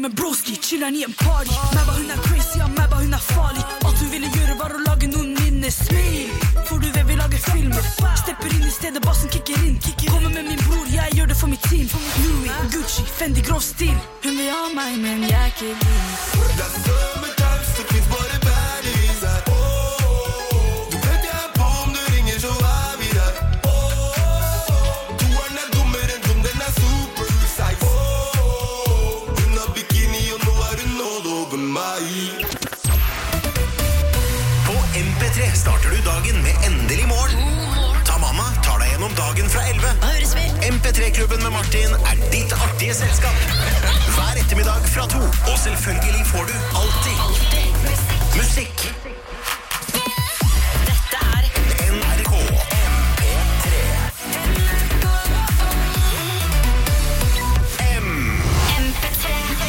med broski, chiller'n I en party. Meg bare hun crazy, ja, meg bare hun farlig. Alt hun ville gjøre var å lage noen minner. Smil, for du vet vi lager filmer. Stepper inn I stedet, bassen kicker inn. Kommer med min bror, jeg gjør det for mitt team. Louis, Gucci, Fendi, grov stil. Hun vil ha meg, men jeg ikke vil. Det summertimes, det finnes bare baddies her. Du vet jeg på om du ringer, så vi der. Toeren dummere enn dum, den super size. Hun har bikini, og nå hun all over meg. På MP3 starter du dagen med endelig morgen. Tamama tar deg gjennom dagen fra 11. MP3-klubben med Martin ditt artige selskap. Hver ettermiddag fra 2. Og selvfølgelig får du alltid musikk. Dette NRK MP3 MP3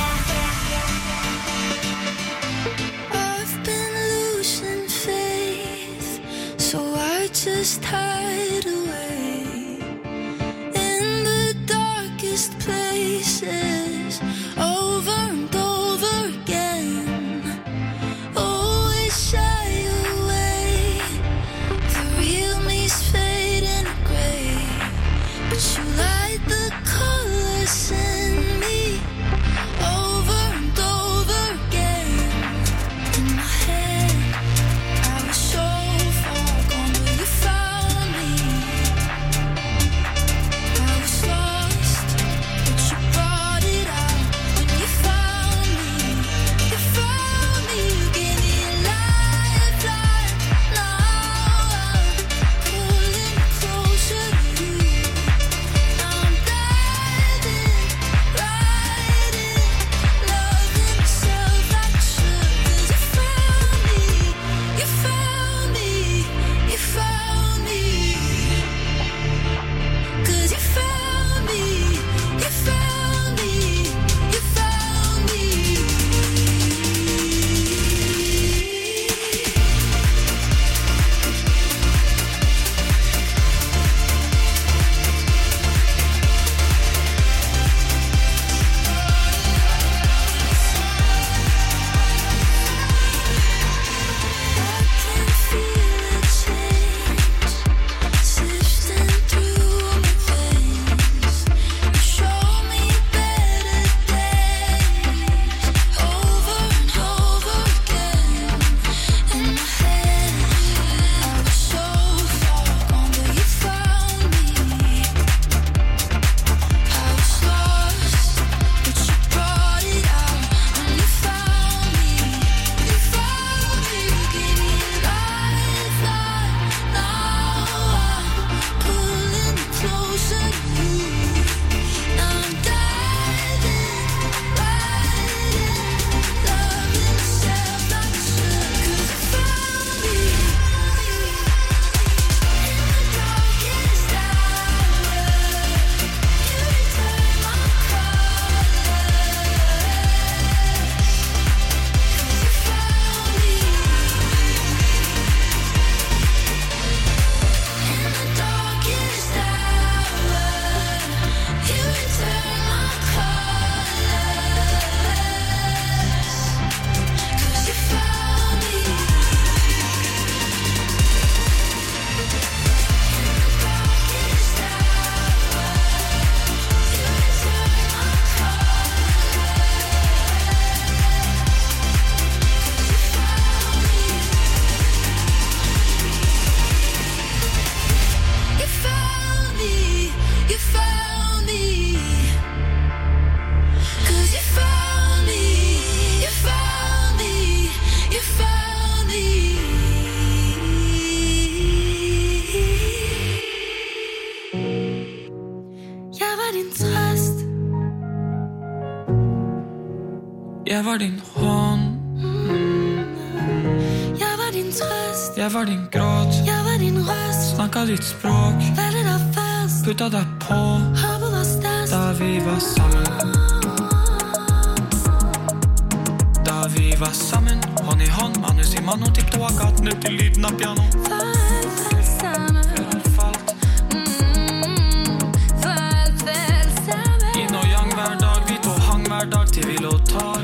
I've been losing faith, so I just hide away in the darkest places, over and over again. Always shy away, the real me's fading gray, but you light the colors in me, over and over again. In my head, I was so far gone, but you found me. I was lost, but you brought it out. When you found me, you found me. You gave me a lifeline. Now I'm pulling closer to you. Now I'm diving right in, loving myself like I should. 'Cause you found me, you found me, you found me. 'Cause you found me, you found me, you found me. I can feel a change sifting through my veins. You show me better days, over and over again. In my head, I was so far gone, but you found me. I was lost, but you brought it out. When you found me, you found me. You gave me a lifeline. Now I'm pulling closer to you. Now I'm diving right in, loving myself like I should. 'Cause you found me in the darkest hour. You returned my colors. 'Cause you found me in the darkest hour. You returned my colors. 'Cause you found me in the darkest hour. You returned my You found me, you found me. 'Cause you found me, you found me, you found me. Jeg var din trøst. Jeg var din hånd, Jeg var din trøst. jeg var din gråt. Jeg var din røst. Snakket ditt språk, Valgte deg først. puttet deg på Håpet var størst. da vi var sammen. Da vi var sammen, hånd I hånd, manus I mano, tippte og gatene til lyden av piano. Falt sammen. Falt Falt sammen. inn og yang hver dag, vi to hang hver dag til vi lå ta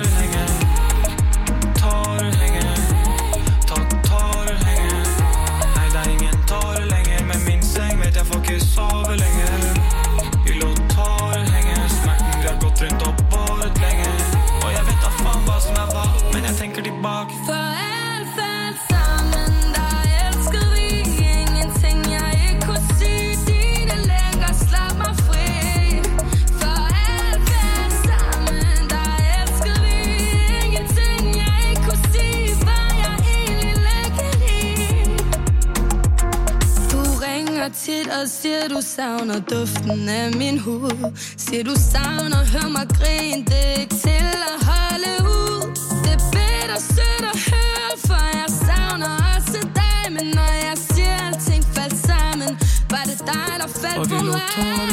ringer tit og siger du savner duften af min hud. Siger du savner, hør mig grine, det er ikke til at holde ud. Det er bitter sødt at høre, for jeg savner også dig. Men når jeg siger alting faldt sammen, var det dig der faldt på mig.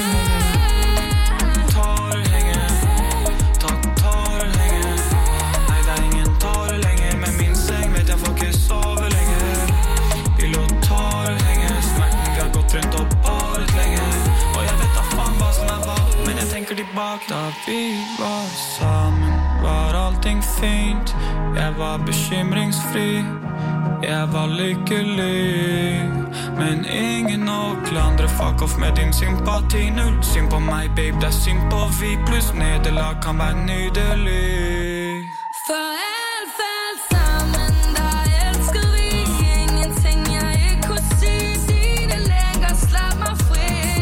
Da vi var sammen var allting fint. Jeg var bekymringsfri, jeg var lykkelig. Men ingen å klandre, fuck off med din sympati. Null synd på meg, babe, det er synd på vi. Pluss nederlag kan være nydelig. For alt faldt sammen, da elskede vi. Ingenting jeg ikke kunne sige. Dine længer slap mig fri.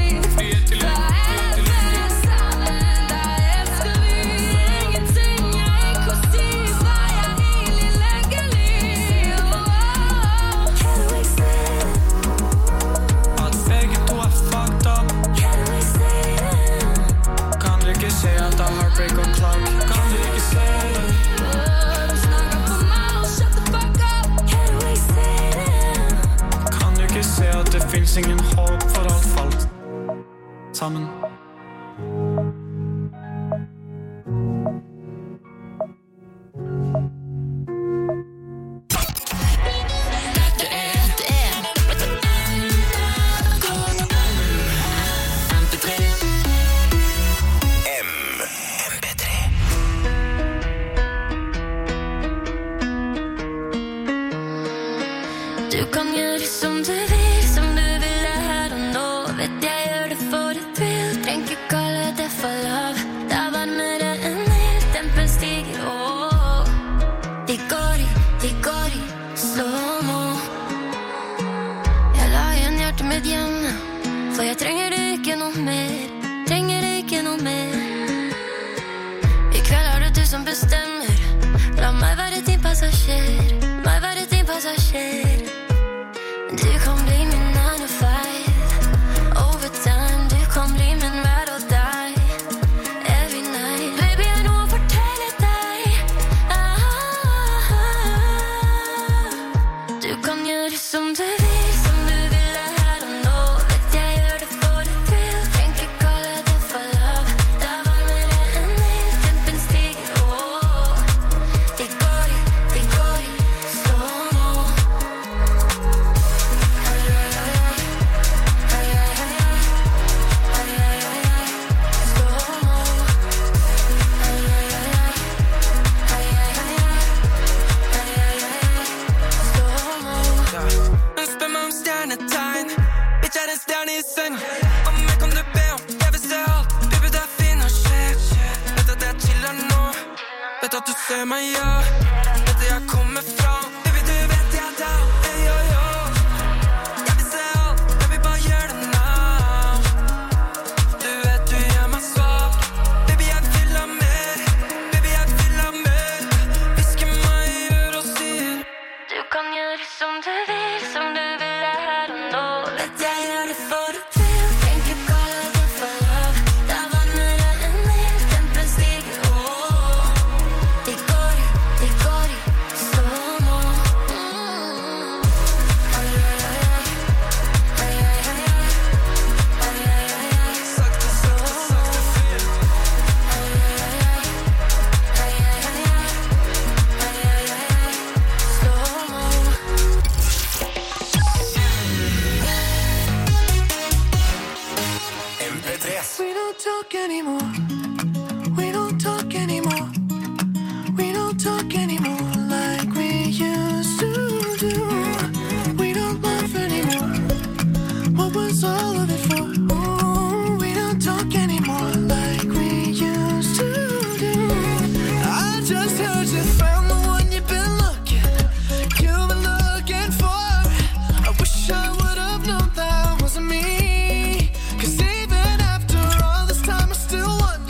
Finns ingen håp for alt falt sammen. Du kan gjøre som du vil, som du vil her og nå. Vet jeg gjør det for et vil, trenger ikke kalle det for love. Det er varmere enn ild, tempen stiger, åh. De går i slow-mo. Jeg la igjen hjertet mitt hjemme, for jeg trenger det ikke noe mer. Trenger det ikke noe mer. I kveld er det du som bestemmer. La meg være din passasjer, meg være din passasjer. Du kan bli min 9 to 5. Overtime, du kan bli min ride or die. Every night, baby, jeg har noe å fortelle deg. Du kan gjøre som du vil, som du vil her og nå. Vet jeg gjør det for et vil, trenger ikke kalle det for love. Det er varmere enn ild, tempen stiger, åh. De går i slow-mo. At du ser meg, ja. Vet jeg kommer fra. Baby, du vet jeg er down. Hey, yo, yo. Jeg vil se alt, jeg vil bare gjøre det now. Du vet du gjør meg svak. Baby, jeg vil ha mer. Baby, jeg vil ha mer. Visker meg i øret og sier Du kan gjøre som du vil, som du vil her og nå. Vet jeg gjør det for et vil, trenger ikke kalle det for love. Det er varmere enn ild, tempen stiger, åh. De går i slow-mo. sakte, sakte, sakte fyr. MP3. We don't talk anymore. We don't talk anymore. We don't talk anymore like we used to do. We don't laugh anymore. What was all of it for? Ooh, we don't talk anymore like we used to do. I just heard you found the one you've been looking for. I wish I would have known that wasn't me. 'Cause even after all this time I still wonder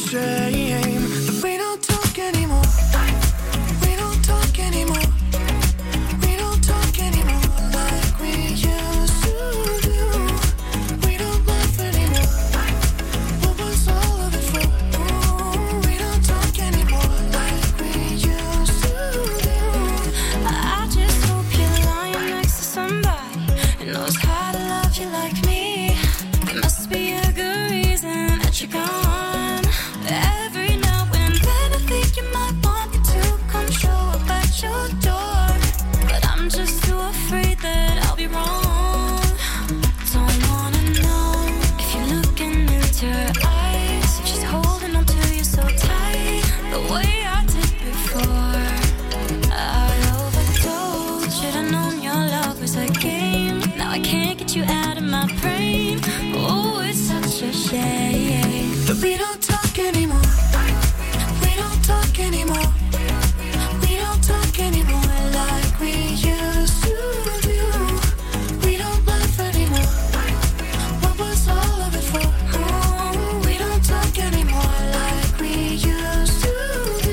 shame that we don't talk anymore. We don't talk anymore. We don't talk anymore like we used to do. We don't laugh anymore. What was all of it for? Ooh, we don't talk anymore like we used to do. I just hope you're lying next to somebody who knows how to love you like me. There must be a good reason that you're gone. Every now and then I think you might want me to come show up at your door, but I'm just too afraid that I'll be wrong. Don't wanna know if you're looking into her eyes, if she's holding on to you so tight, the way I did before. I overdosed, should've known your love was a game. Now I can't get you out of my brain. Oh, it's such a shame that we don't talk anymore. We don't talk anymore. We don't talk anymore like we used to do. We don't laugh anymore. What was all of it for? Oh, we don't talk anymore like we used to do.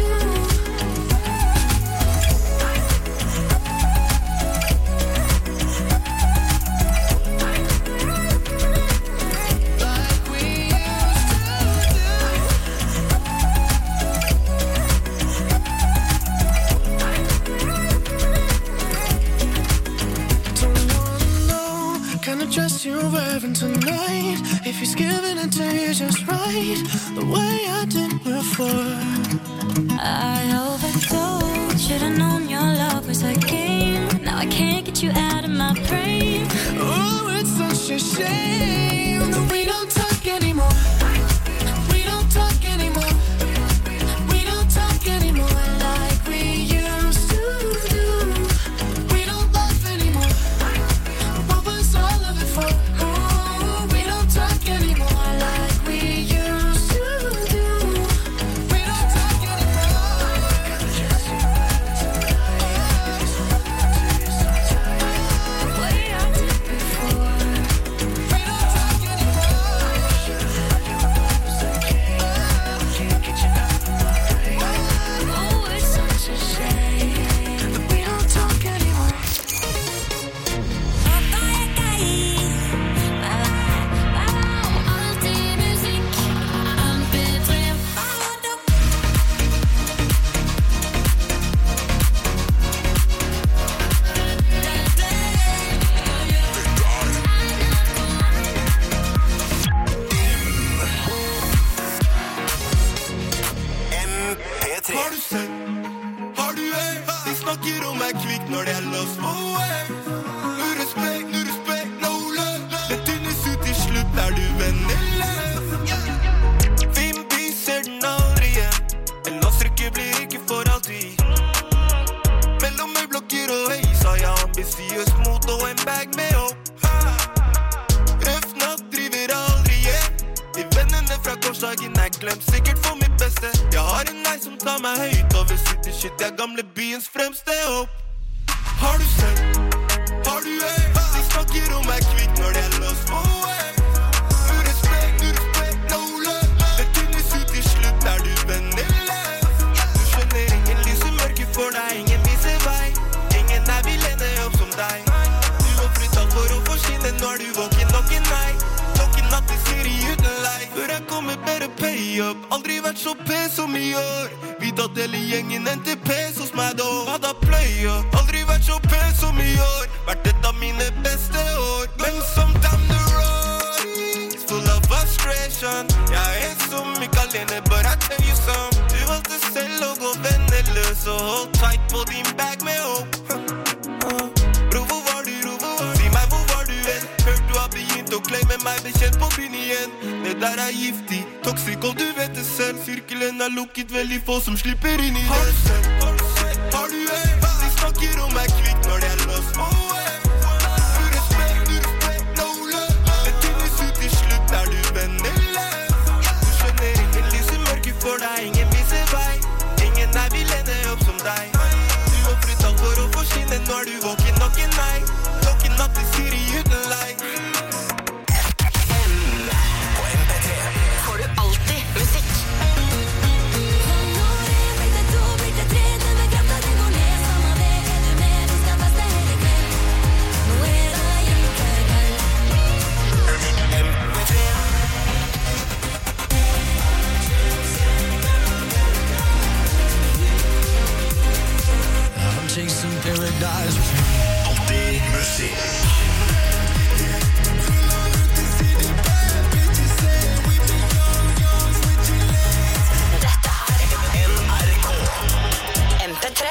Dress you're wearing tonight, if he's giving it to you just right, the way I did before. I overdosed, should've known your love was a game. Now I can't get you out of my brain. Oh, it's such a shame that we don't talk anymore. We don't talk anymore. We don't talk anymore like we used to do. We don't laugh anymore. What was all of it for? Oh, we don't talk anymore like we used to do. We don't talk anymore. The way I did before. We don't talk anymore. Oh, it's such a shame that we don't talk anymore. Alltid musikk, MP3. MP3. Har du sett? Har du hørt? De snakker om meg kvikk når det er lost for waves. No respekt, no love. Det tynnes ut til slutt, er du venneløs. Fimby ser den aldri igjen. En lastrykke blir ikke for alltid. Mellom øyblokker og høys har jeg ambisiøs mot og en bag med opp. Røff natt driver aldri igjen. De vennene fra gårsdagen er glemt, sikkert for mitt beste. Jeg har en nei som tar meg høyt over city shit. Jeg er gamle byens fremste hopp. Har du sett? Har du hørt? De snakker om meg kvikk når det er lost for waves. No respekt, no love. Det tynnes ut til slutt, er du venneløs. Du skjønner ingen lys i mørket for deg, ingen viser vei. Ingen er vil ende opp som deg. Du offret alt for å forskinne, nå er du våken nok en nei. Klokken natt i Siri uten lei. Før jeg kommer bedre pay up. Aldri vært så pes som i år. Vid at hele gjengen endte pes hos meg da. Hadde pløya. Aldri vært så pes som i år. Vært et av mine beste år. Men som down the road is full of frustration. Jeg er en som ikke alene, but I tell you some. Du valgte selv å gå venneløs og hold tight på din bag med hopp. Bro, hvor var du? Si meg, hvor var du hen? Hørt du har begynt å claime meg bekjent på byen igjen. Det der er giftig, toxic og du vet det selv. Sirkelen er lukket, veldig få som slipper inn i det. Har du sett? Har du hørt? De snakker om meg kvikk når det er lost for waves. No respekt, no love. Det tynnes ut til slutt, er du venneløs. Du skjønner ingen lys i mørket for deg, ingen viser vei. Ingen er vil ende opp som deg. Du offret alt for å forskinne, nå er du våken nok en nei. Klokken natt i Siri uten lei. På MP3 Får du alltid musikk. Peace and paradise. Alltid musikk. Dette er NRK. MP3.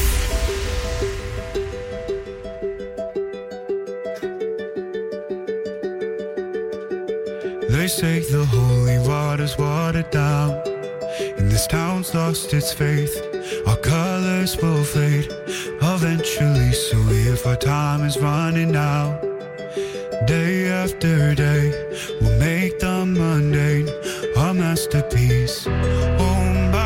They say the holy water's watered down, and this town's lost its faith. Our colors will fade eventually, so if our time is running out, day after day, we'll make the mundane a masterpiece. Oh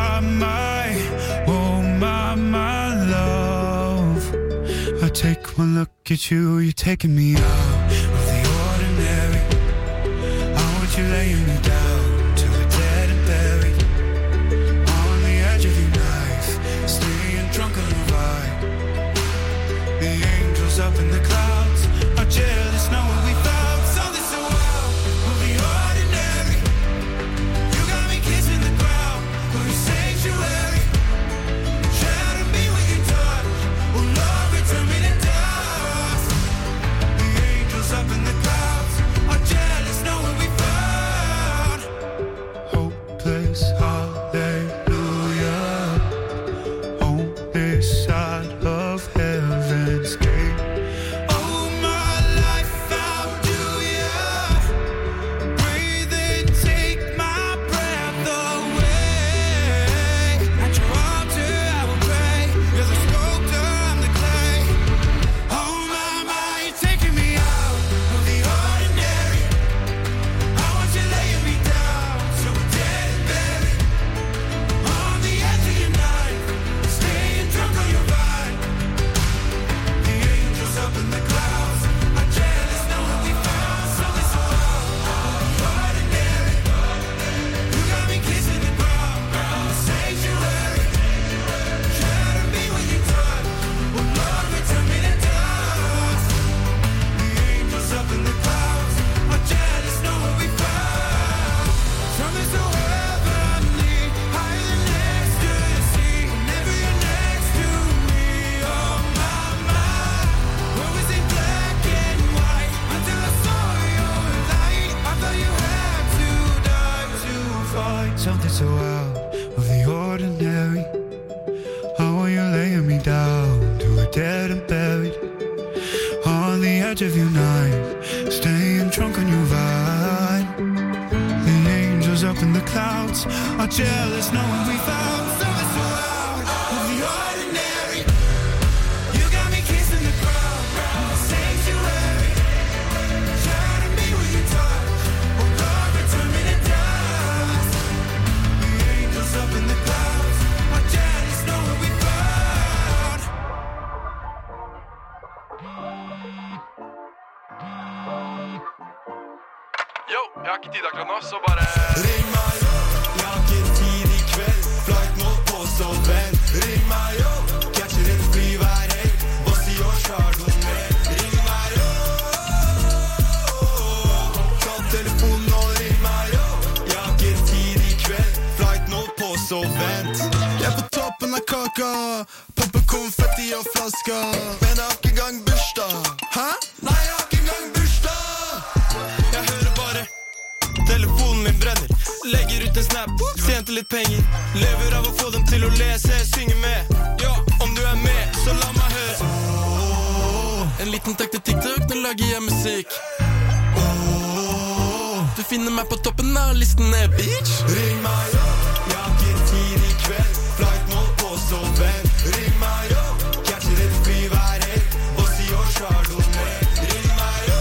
my love, I take one look at you, you're taking me out of the ordinary. You laying me down till we're dead and buried on the edge of your knife, staying drunk on the ride. The angels up in the clouds are jealous knowing we found something so wild of the ordinary. You got me kissing the ground for your sanctuary. Shadow me with your touch, oh Lord, return me to dust. The angels up in the clouds are jealous knowing we hopeless, hallelujah, on this side of heaven's gate. Oh, my life found you, yeah. Breathe in, take my breath away. At your altar I will pray. You're the sculptor, I'm the clay. Oh, my, you're taking me out of the ordinary. I want you laying me down so we're dead and buried on the edge of your knife, staying drunk on your ride. The angels up in the clouds are jealous knowing we found something so ordinary. You got me kissing the ground, the sanctuary. Shatter me with your touch, oh Lord, return me to dust. The angels up in the clouds are jealous knowing we found something so heavenly, higher than ecstasy. Whenever you're next to me, oh my, where was it black and white until I saw your light? I thought you had to die to find something so out of the ordinary. How are you laying me down to a dead and buried on the edge of your knife, staying drunk on your ride. The angels up in the clouds are jealous knowing we found something so out of the ordinary. You got me kissing the ground, the sanctuary. Shatter me with your touch, oh Lord, return me to dust. The angels up in the clouds are jealous knowing we found. Yo, jeg har ikke tid akkurat nå, så bare Ring meg jo, jeg har ikke tid i kveld. Flight må på, så vent. Ring meg jo, catcher en fly hver helg. Boss i år, Chardon med. Ring meg jo, ta telefonen og ring meg jo. Jeg har ikke tid i kveld. Flight må på, så vent. Jeg er på toppen av kaka, popper konfetti og flasker. Men jeg har ikke engang bursdag. Hæ? Nei, jeg har ikke engang bursdag. Jeg hører bare telefonen min brenner. Legger ut en snap, tjente litt penger. Lever av å få dem til å lese, synge med. Ja, om du er med, så la meg høre. En liten takk til TikTok, nå lager jeg musikk. Du finner meg på toppen av listen, bitch. Ring meg jo, jeg har ikke tid i kveld. Flight må på, så vent. Ring meg jo, catcher et fly hver helg. Boss i år, Chardon med. Ring meg jo,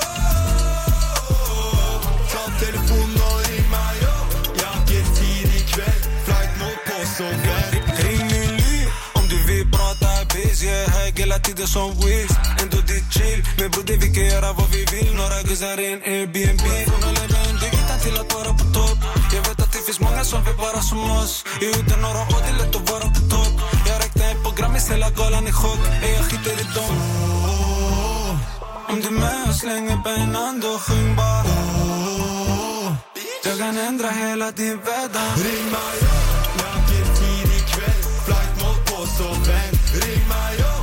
ta telefonen og ring meg jo. Jeg har ikke tid i kveld. Flight må på, så vent. Ring min liv, om du vil prata biz. Jeg har hela tiden som Wiz. Ändå ditt chill, men bror det vi kan göra vad vi vill. Några guzzar i en Airbnb. Från att leva under ytan till att vara på topp. Jag vet att det finns många som vill vara som oss. Utan några år det är lätt att vara på topp. Jag räknar en på Grammis, hela galan i chock. Jag skiter i dem. Om du är med och slänger benen, då sjung bara. Jag kan ändra hela din värld. Ring mig jo, jag har ikke tid i kveld. Flight må på, så vent. Ring meg jo,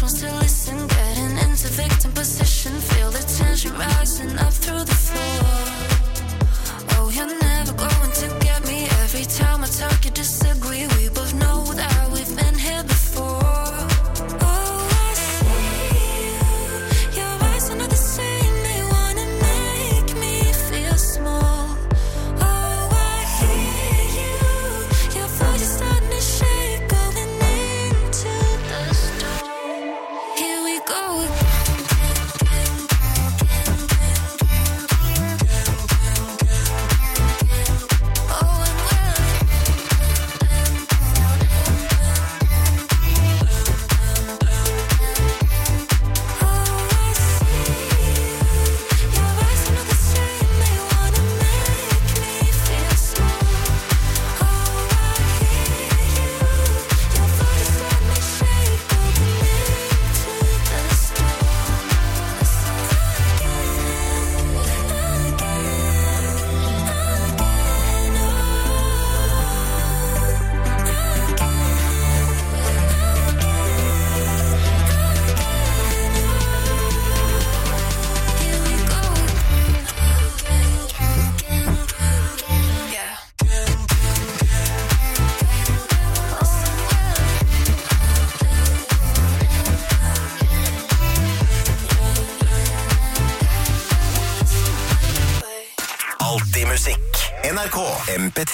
wants to listen, getting into victim position. Feel the tension rising up through the floor. Oh, you're never going to get me. Every time I talk you disagree. We both know that we've been here before. Oh, I see you. Your eyes are not the same. They wanna make me feel small. Oh, I hear you. Your voice is starting to shake, going into the storm. Here we go again. Alltid musikk. NRK MP3.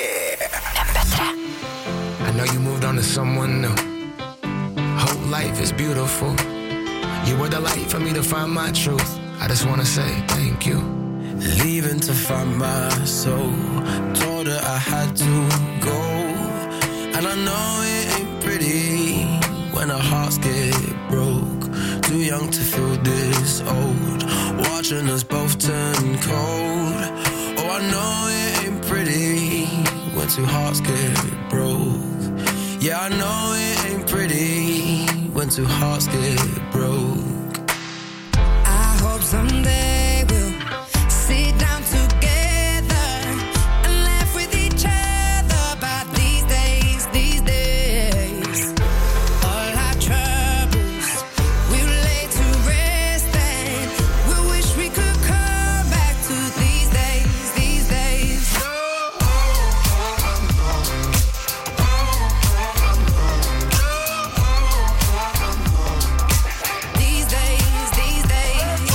I know you moved on to someone new. Whole life is beautiful. You were the light for me to find my truth. I just wanna say thank you. Leaving to find my soul. Told her I had to go. And I know it ain't pretty when our hearts get broke. Too young to feel this old. Watching us both turn cold. Oh, I know it ain't pretty when two hearts get broke. Yeah, I know it ain't pretty when two hearts get broke. I hope someday we'll sit down together and laugh with each other about these days, these days. All our troubles we'll lay to rest and we wish we could come back to these days, these days. These days, these days.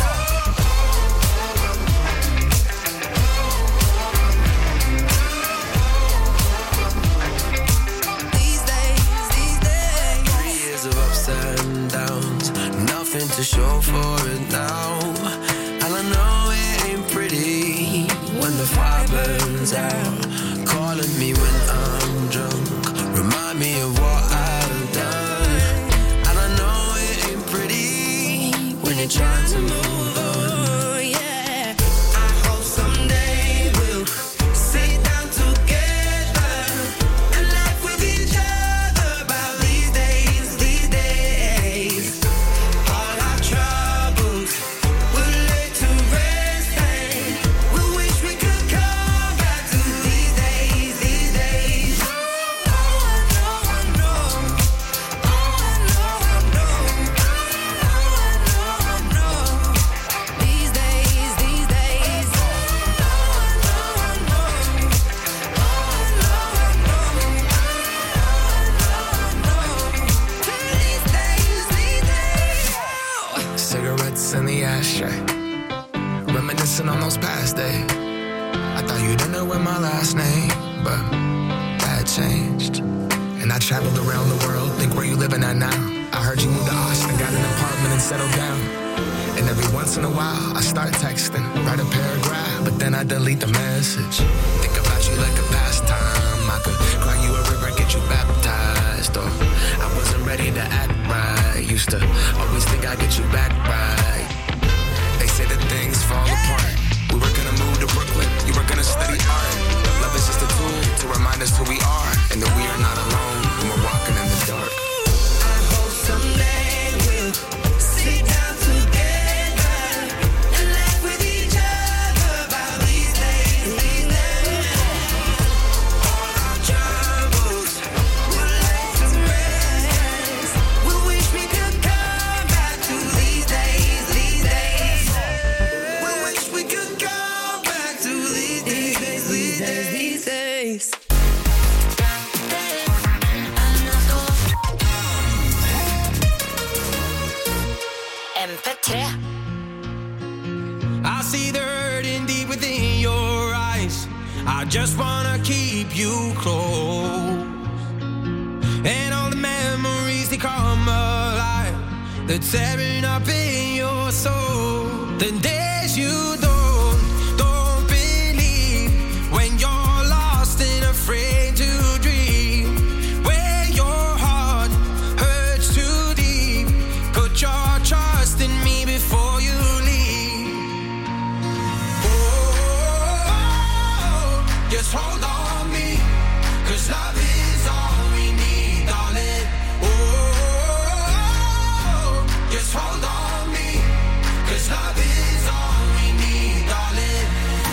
These days, these days. 3 years of ups and downs, nothing to show for it now. And I know it ain't pretty when the fire burns out. Calling me when I'm drunk, remind me of what I've done. And I know it ain't pretty when you're trying to move on. Oh, yeah. I hope someday we'll sit down together and laugh with each other about these days, these days. All our troubles we'll lay to rest and we wish we could come back to these days, these days. Oh, I know, I know. Oh, I know, I know. Oh, I know, I know. These days, these days. Oh, I know, I know. Oh, I know, I know. These days, these days. Cigarettes in the ashtray, reminiscing on those past days. I thought you didn't know my last name, but that changed. And I traveled around the world, think where you living at now. I heard you moved to Austin, got an apartment and settled down. And every once in a while, I start texting, write a paragraph, but then I delete the message. Think about you like a pastime. I could cry you a river, get you baptized. Or I wasn't ready to act right. Used to always think I'd get you back right. They say that things fall apart. We were gonna move to Brooklyn, you were gonna study art. Love is just a tool to remind us who we are, and that we are not alone when we're walking in the dark. I hope someday we'll sit down together and laugh with each other about these days, these days. All our troubles we'll lay to rest. We wish we could come MP3. I see the hurting deep within your eyes. I just wanna keep you close. And all the memories, they come alive. They're tearing up in your soul. The days you don't believe, when you're lost and afraid to dream, where your heart hurts too deep. Put your trust in me before you leave. Oh, just hold on me, 'cause love is all we need, darling. Oh, just hold on me, 'cause love is all we need, darling.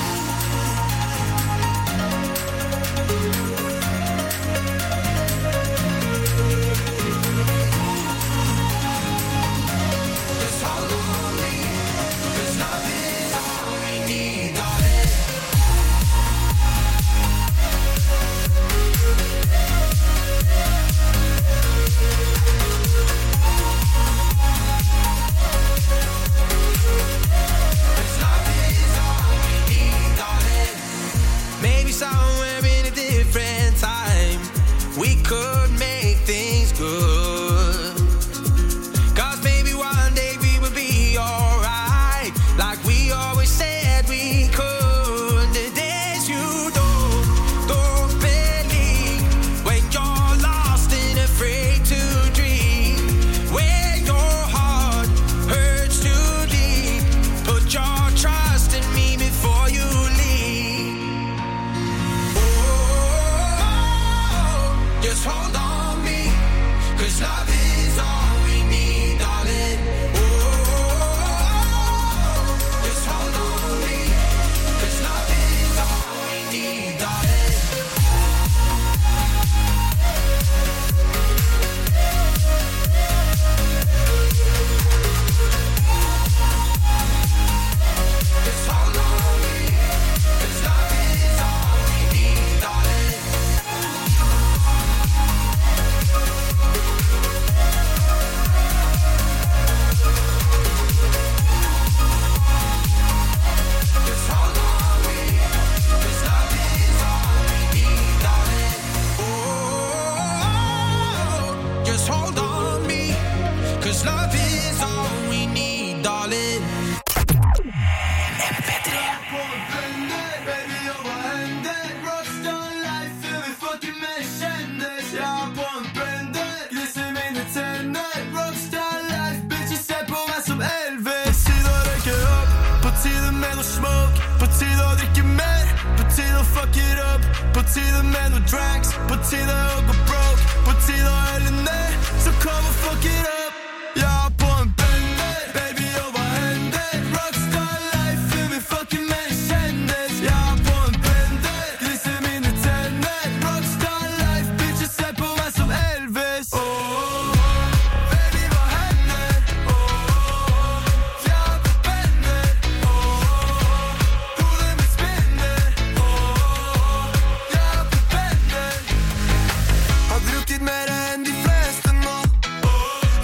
Just hold on me, 'cause love is all we need, darling. Maybe somewhere in a different time we could make things good. 'Cause maybe one day we will be alright, like we always said we could. The days you don't believe, when you're lost and afraid to dream, where your heart hurts too deep. Put your trust in me before you leave. Just hold on me, 'cause love is all we need, darling. Oh, just hold on me, 'cause love is all we need, darling. Just hold on me, 'cause love is all we need, darling. Just hold on me, 'cause love is all we need, darling. Oh, just hold on me, 'cause love is all we need, darling. Fuck it up, på tide med noe drags, på tide å gå broke, på tide å helle ned, så kom og fuck it up. Jeg er på en bender, baby, og hva hender? Rockstar life, før vi fucking med en kjendis. Jeg er på en bender, gliser mine tenner. Rockstar life, bitches ser på meg som Elvis. Baby, hva hender? Jeg er på bender. Hodet mitt spinner. Har drukket mer enn de fleste nå.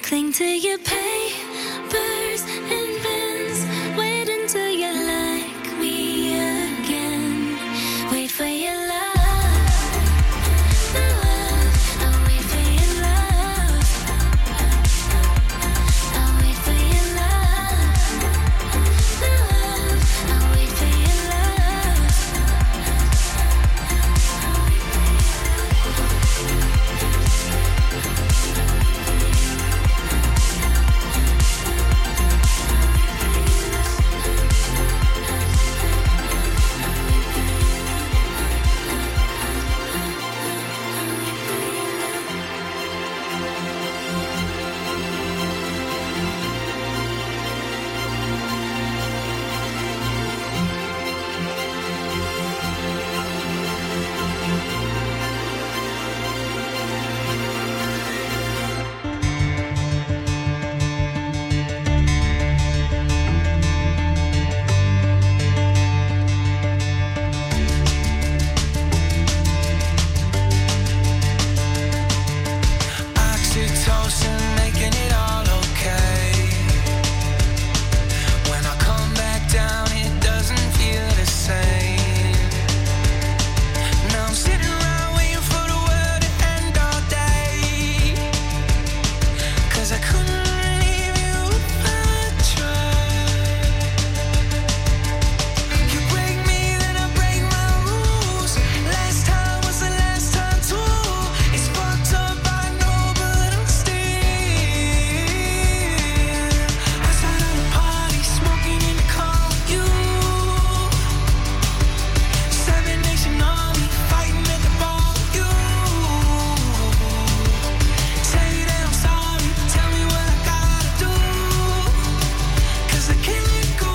Cling to your papers and pens. Wait until you like me again. Wait for your love. I'll wait for your love. I'll wait for your love. I'll wait for your love. Oxytocin, making it all okay. When I come back down, it doesn't feel the same. Now I'm sitting around waiting for the world to end all day. 'Cause I couldn't leave you if I tried. You break me, then I break my rules. Last time was the last time too. It's fucked up, I know, but I'm still outside of the party, smoking in the car with you. Seven Nation Army, fighting at the bar with you. Say that I'm sorry, tell me what I gotta do. 'Cause I can't let go.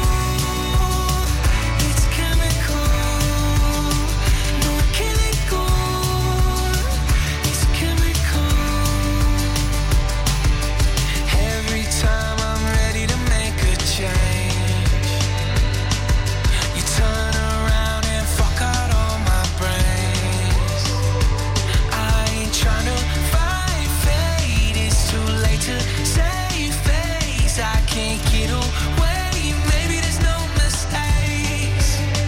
It's chemical. No, I can't let go. It's chemical. Every time I'm ready to make a change, you turn around and fuck out all my brains. I ain't trying to fight fate, it's too late to save face. I can't get away, maybe there's no mistakes.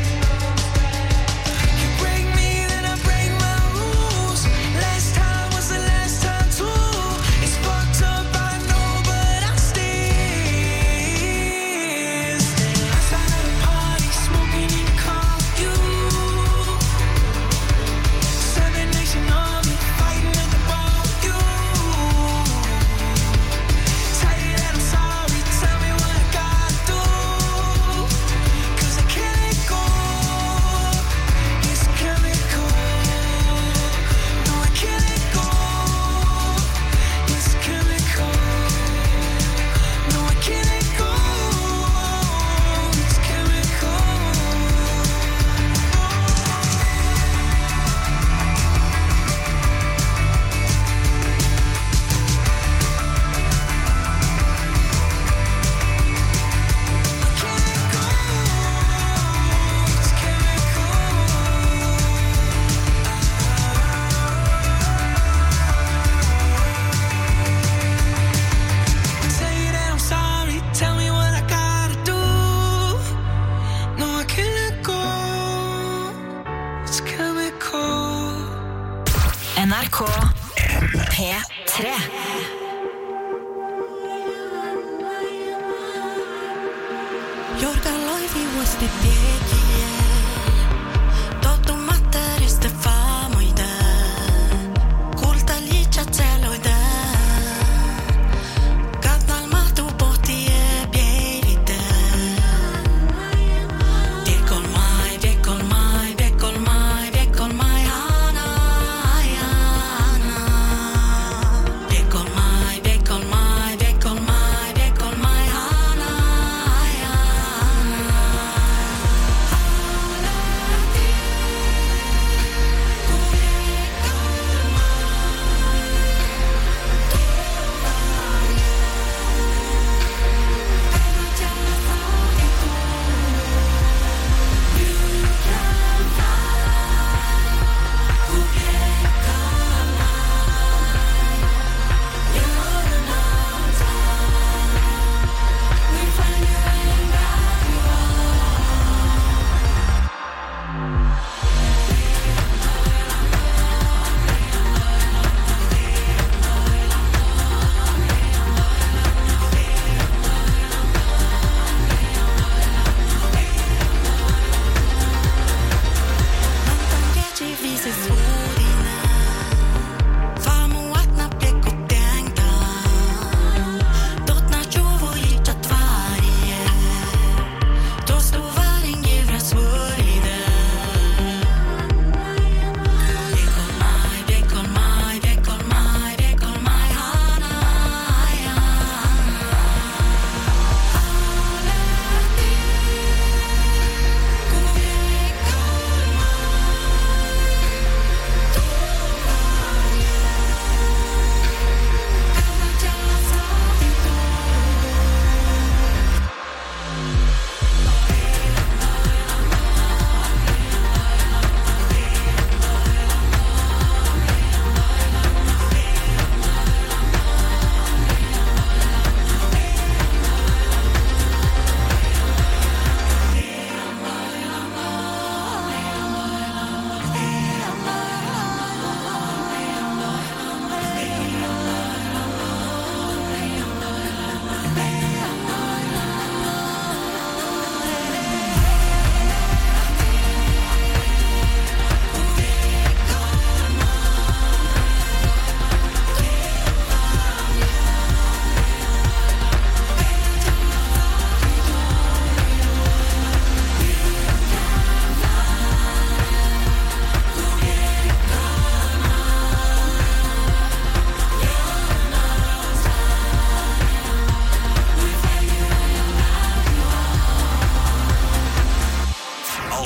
You break me, then I break my rules. Last time was the last time too. It's fucked up, I know, but I still outside of the party, smoking in the car with you. Seven Nation Army, fighting at the bar with you. Tell you that I'm sorry, tell me what I gotta do. 'Cause I can't let go. It's chemical. No, I can't let go. It's chemical. No, I can't let go. It's chemical. Say that I'm sorry, tell me what I gotta do. No, I can't let go. It's chemical. NRK P3. Your life was the big Toto matteriste famo ide Kulta licia cielo ide Kadal matu boti e bierite Viekol mai, viekol mai, viekol mai, viekol mai Hana, Hana Viekol mai, viekol mai, viekol mai, viekol mai Hana, Hana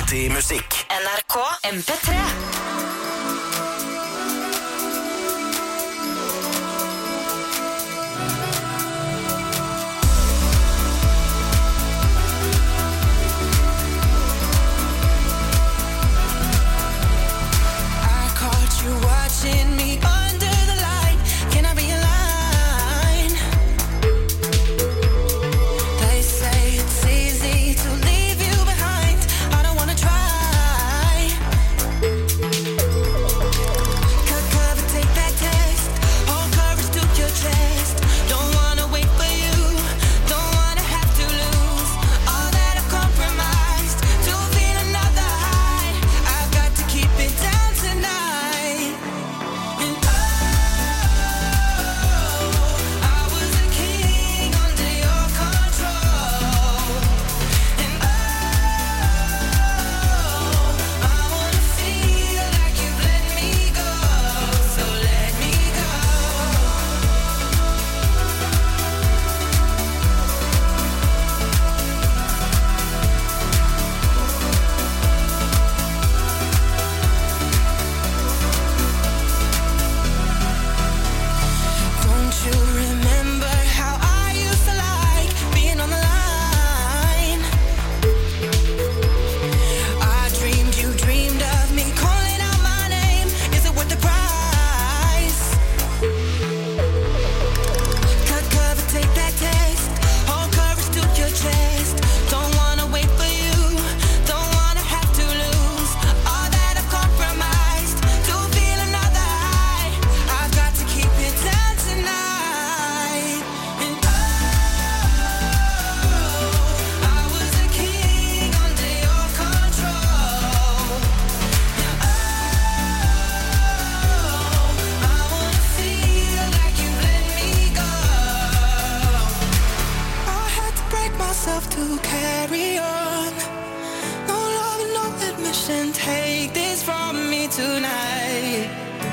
alltid musikk. NRK MP3. Watching me under the light, can I realign? They say it's easy to leave you behind. I don't wanna try. Cut cover, take that test. Hold courage to your chest. Don't wanna wait for you. Don't wanna have to lose all that I've compromised to feel another high. I've got to keep it down tonight. To carry on, no love and no admission. Take this from me tonight.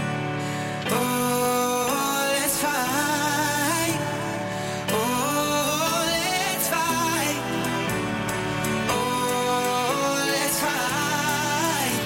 Oh, let's fight. Oh, let's fight. Oh, let's fight.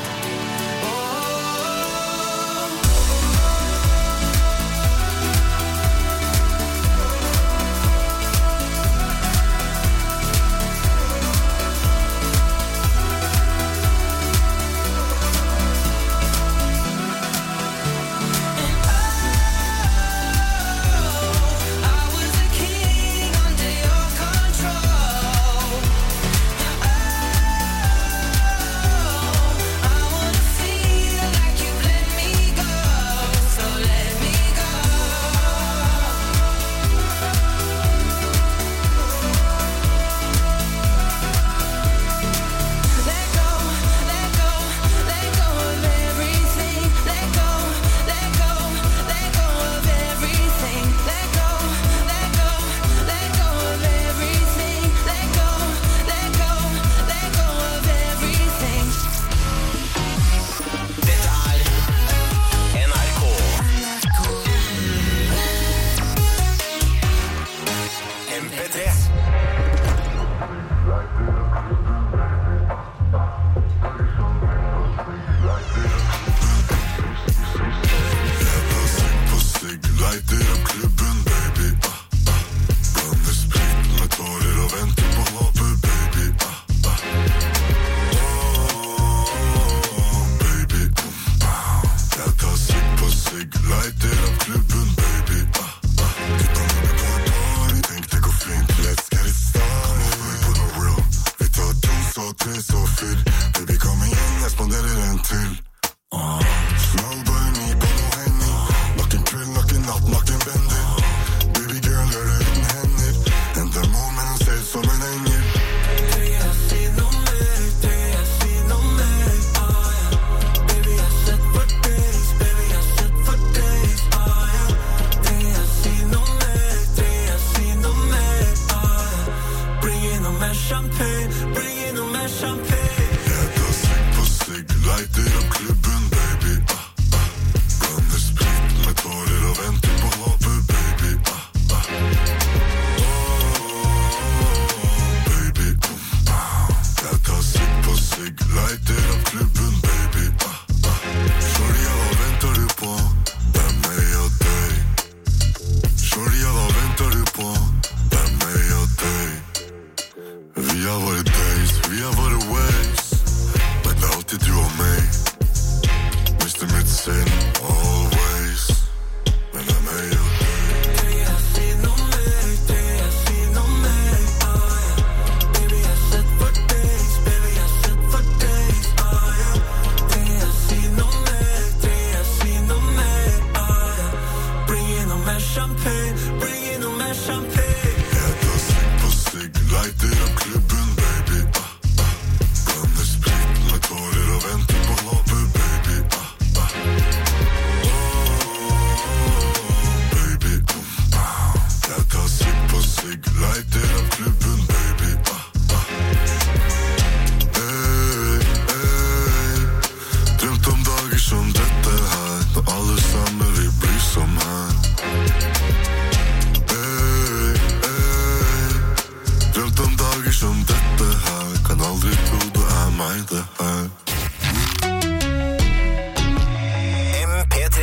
lighter up klubben, baby. Shorty, vad väntar du på? Vem är jag dig? Shorty, vad väntar du på? Vem är jag dig? Vi har varit days, vi har varit ways, men det är alltid du och mig. Mr. Midsen, always. Men vem är jag dig? Champagne, bring in no more champagne. Jag tar cigg på cigg, lighter up klubben, baby. Blandar sprit med tårar och väntar på hoppet, baby. Baby, jag tar cigg på cigg, lighter up klubben, baby. Drömt om dagar som detta här, när allesammen vi blir som här. Drömt om dagar som detta här, kan aldrig tro du är mig det här. MP3.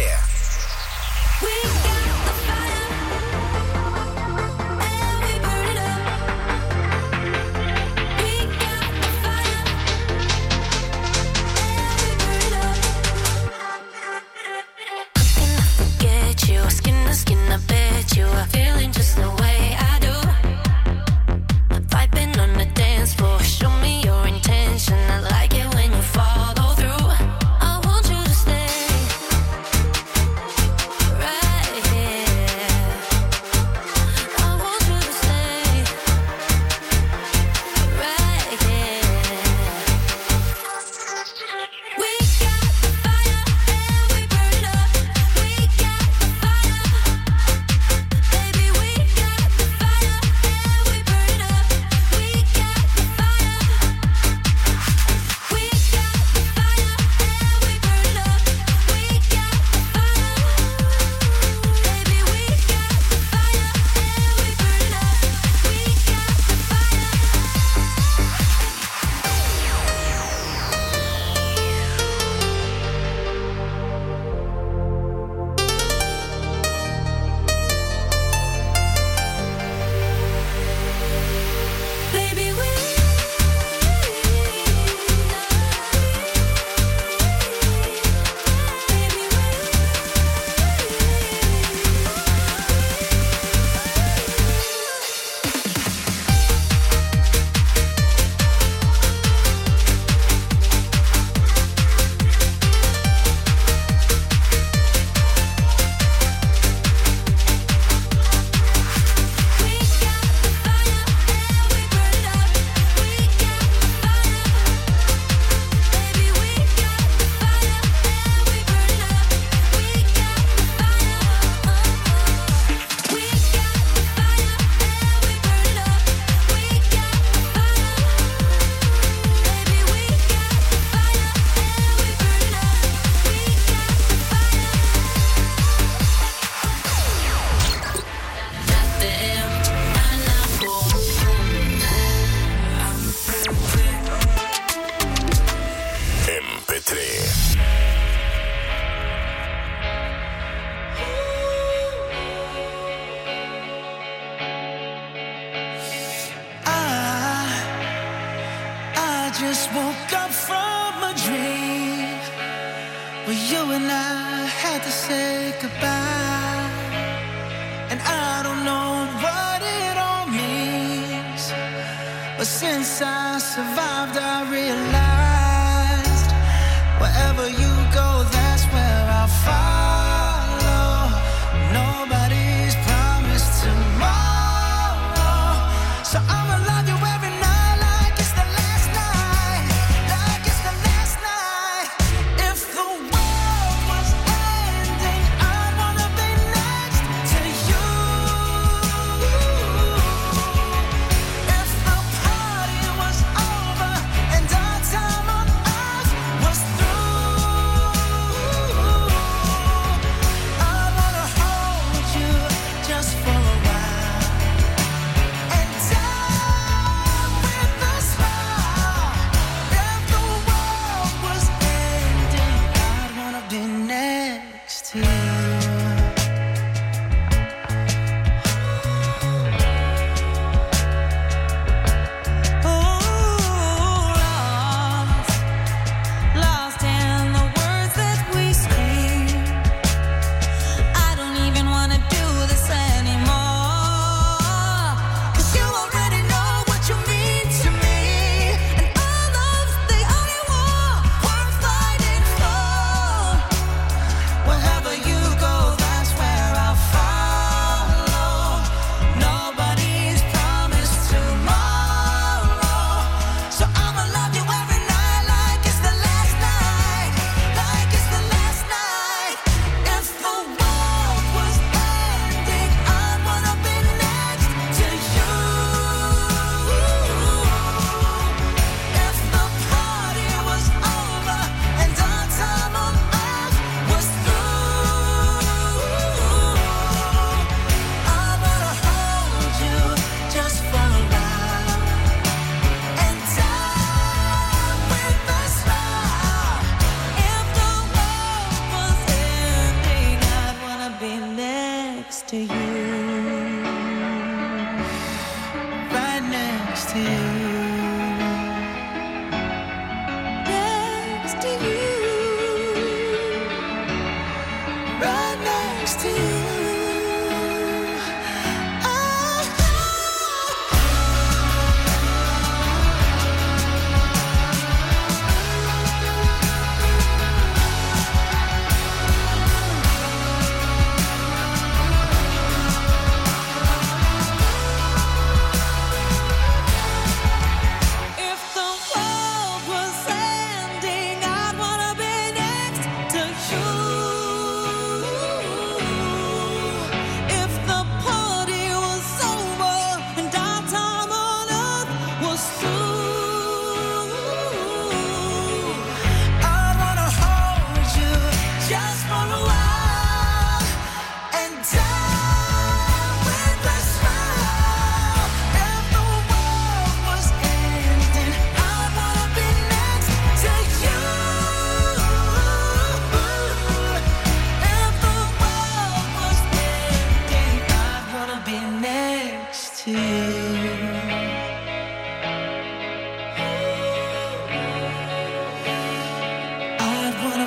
Skin to skin, I bet you are feeling just the way I do. Vibing on the dance floor, show me your intention. I like it when you follow through. I want you to stay right here. I want you to stay right here. We got the fire and we burn it up. We got the fire. Baby, we got the fire and we burn it up. We got the fire. We got the fire and we burn it up. We got the fire. Baby, we got the fire and we burn it up. We got the fire. Baby, we MP3. I just woke up from a dream where you and I had to say goodbye. And I don't know what it all means, but since I survived, I realized wherever you go, that's where I'll follow. Nobody's promised tomorrow, so I'ma love you every night like it's the last night, like it's the last night. If the world was ending, I'd wanna be next to you. If the party was over and our time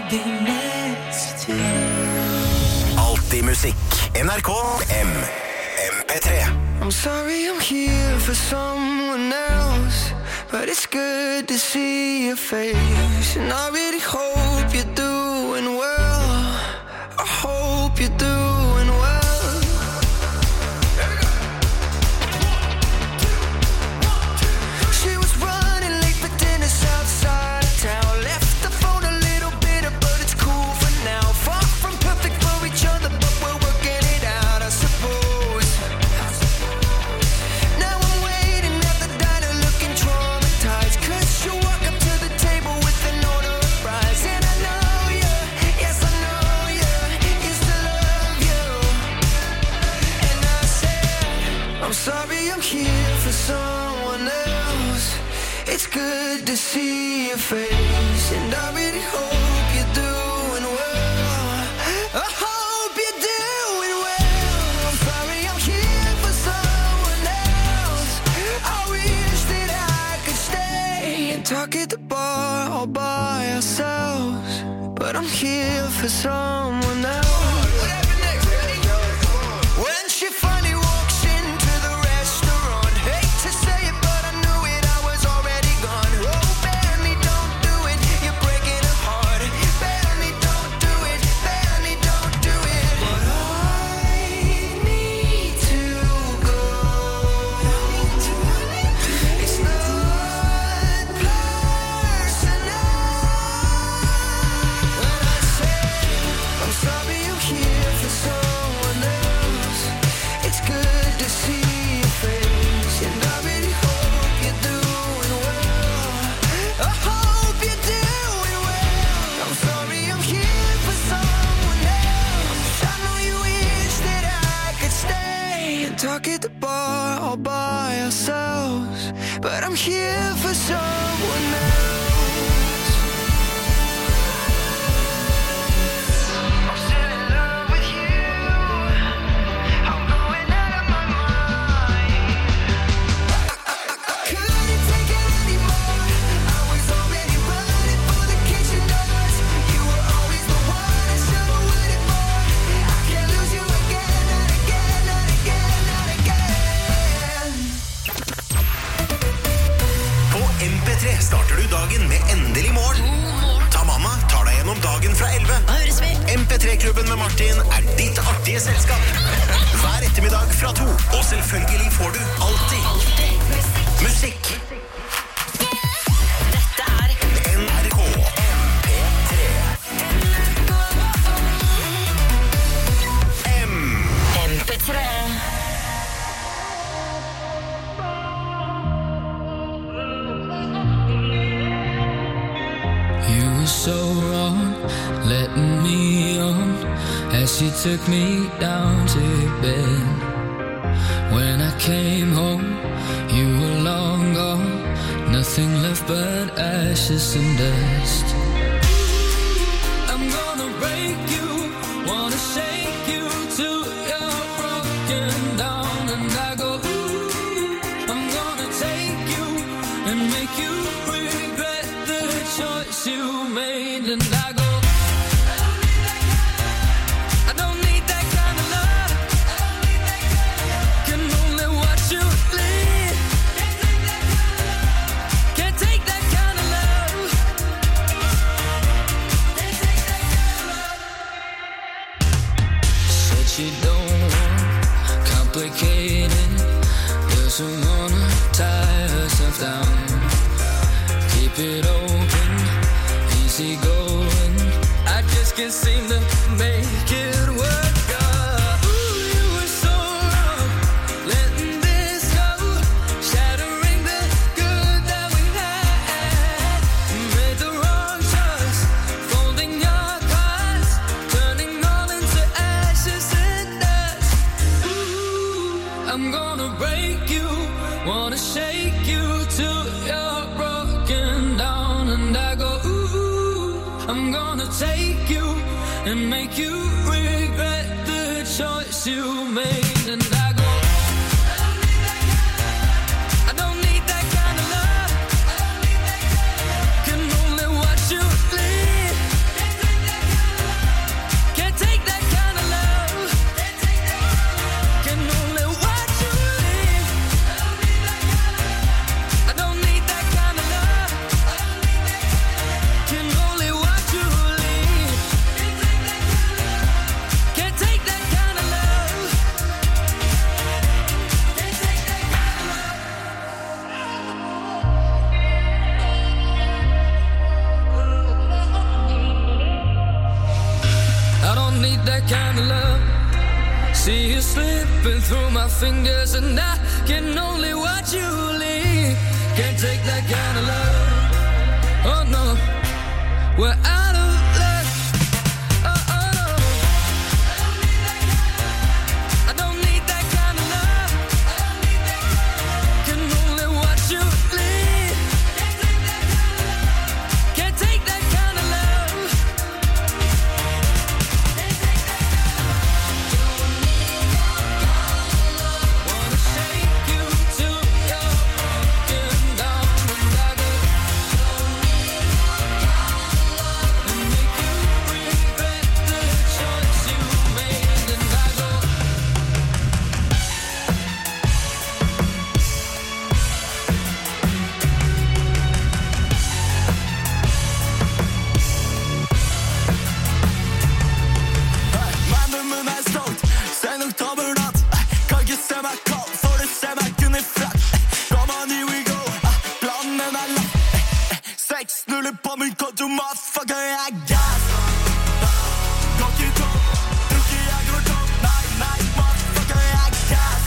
be next to you. Alltid musikk. NRK MP3. I'm sorry I'm here for someone else, but it's good to see your face. And I really hope you're doing well. I hope you're doing well. She was running late for dinner outside of town. Left the phone a little bitter, but it's cool for now. Far from perfect for each other, but we're working it out, I suppose. Now I'm waiting at the diner looking traumatized, 'cause you walk up to the table with an order of fries. And I know you, yes I know you, used to love you. And I said, I'm sorry I'm here for someone else. It's good to see your face, and I really hope you're doing well. I hope you're doing well. I'm sorry I'm here for someone else. I wish that I could stay and talk at the bar all by ourselves, but I'm here for someone else. When she finally walks into the restaurant, hate to say it, but I knew it, I was already gone. Oh, Benny, don't do it, you're breaking her heart. Benny, don't do it, Benny, don't do it. But I need to go. It's not personal. When I say I'm sorry I'm here for someone else, it's good to see your face, and I really hope you're doing well. I hope you're doing well. I'm sorry I'm here for someone else. I know you wish that I could stay and talk at the bar all by ourselves, but I'm here for someone else. I'm still in love with you. I'm going out of my mind. I couldn't take it anymore. I was already running for the kitchen doors. You were always the one I should have waited for. I can't lose you again, not again, not again, not again. På MP3 starter du dagen med Endelig morgen. Tamama tar deg gjennom dagen fra 11. MP3-klubben med Martin er ditt artige selskap. Hver ettermiddag fra 2. Og selvfølgelig får du alltid musikk. Dette er NRK MP3. MP3. You were so wrong, letting me on as you took me down to bed. When I came home, you were long gone, nothing left but ashes and dust. I'm gonna break you, wanna shake you till you're broken down, and I go, ooh, I'm gonna take you and make you regret the choice you made, and I go, I don't need that kind of love. Can only watch you leave. Can't take that kind of love. Said she don't want complicated, doesn't wanna tie herself down. Keep it open, easy going. I just can't seem to make it work. Ooh, you were so wrong, letting this go, shattering the good that we had. Made the wrong choice, folding your cards, turning all into ashes and dust. Ooh, I'm gonna break you, wanna shake you till you're broken down, and I go, ooh, I'm gonna take you and make you regret the choice you made, and I go, I don't need that kind of love. Can only watch you leave. kind of love. See you slipping through my fingers and I can only watch you leave. Can't take that kind of love. Oh no, we're out of luck. Oh, oh no, I don't need that kind of love. Can only watch you leave. Can't take that kind of love. Wanna shake you till you're broken down and I go. And make you regret the choice you made and I go. Mannen er stolt, sen oktobernatt. Kan ikke se meg kald, for du ser meg kun i frakk. Come on, here we go, planen er lagt. 6-0 på min konto, motherfucker, jeg er gas. Går ikke tom, tror ikke jeg går tom. Nei, nei, motherfucker, jeg er gas.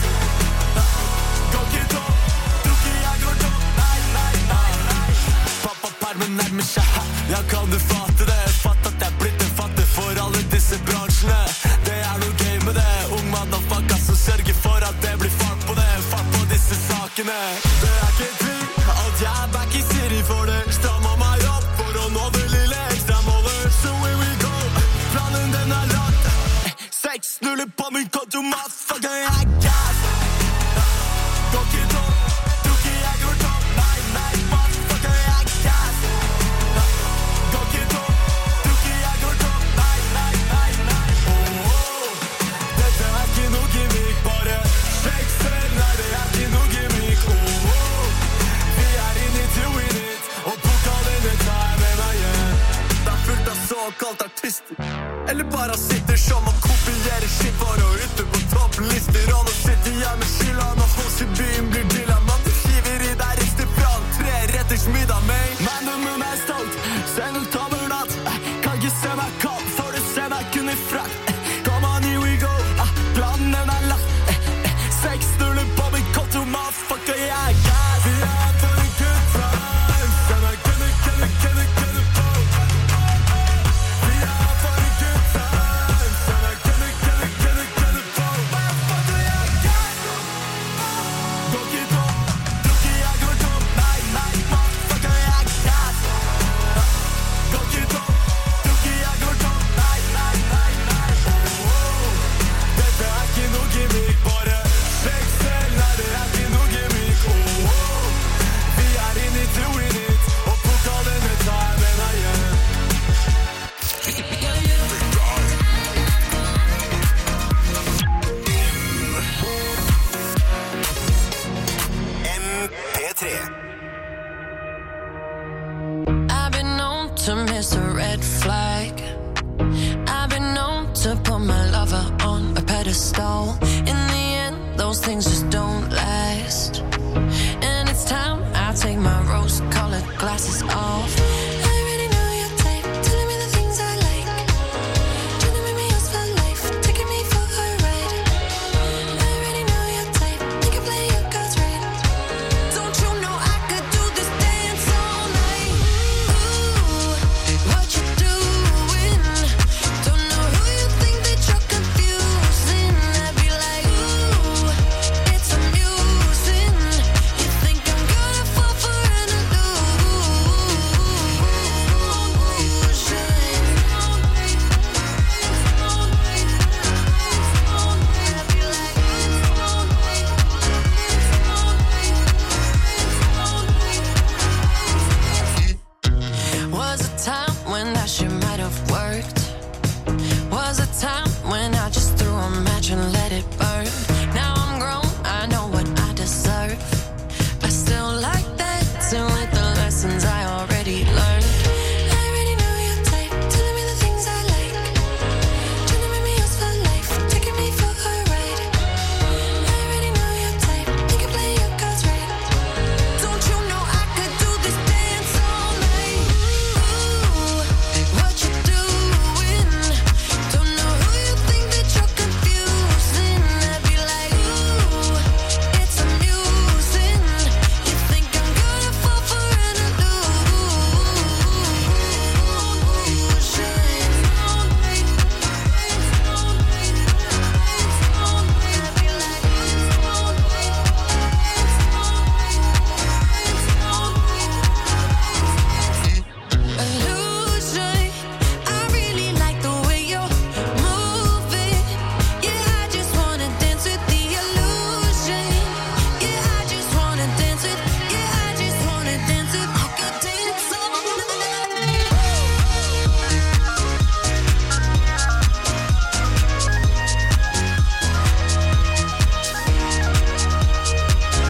Går ikke tom, tror ikke jeg går tom. Nei, nei, nei, nei. Pappa-permen nærmer seg her. Ja, kan du fatte det? Fatt at jeg er blitt en fattig for alle disse bransjene. Det er noe gøy med det. Ung motherfucker som sørger for at det blir fart på det. Fart på disse sakene. Det er ikke tvil at jeg er back i city for det. Strammer meg opp for å nå det lille ekstra målet. So here we go. Planen den er lagt. 6-0 på min konto, motherfucker, jeg er gas. Går ikke tom, tror ikke jeg går tom. Nei, nei, motherfucker, jeg er gas. Går ikke tom, tror ikke jeg går tom. Nei, nei, nei, nei. Oh, oh. Dette er ikke noe gimmick, bare sjekk selv. Nei, det er ikke noe gimmick. Oh, oh. Vi er in it to win it, og pokalen tar med meg hjem. Det er fullt av såkalt artister, eller parasitter som må kopiere shit for å ute på topplister. Og nå sitter jeg med skylda når hos i byen blir dilla. Man, du hiver i deg ristefran, 3 retters middag med. Mannen er stolt, sen oktobernatt. Kan ikke se meg kald, for du ser meg kun i frakk. Come on, here we go, planen er lagt. 6-0 på min konto, motherfucker, jeg er gas. Vi er for en good time, sen er kunne på. Vi er for en good time, sen er kunne på. Motherfucker, jeg er gas. Går ikke tom, tror ikke jeg går tom. Nei, nei, motherfucker, jeg er gas. Går ikke tom, tror ikke jeg går tom. Nei, nei, nei, nei. Oh, oh. Dette er ikke noe gimmick, bare sjekk selv. Nei, det er ikke noe gimmick. Oh, oh. Vi er in it to win it, og pokalen tar med meg hjem. MP3. I've been known to miss a red flag. I've been known to put my lover on a pedestal. In the end, those things just don't last. And it's time I take my rose-colored glasses off.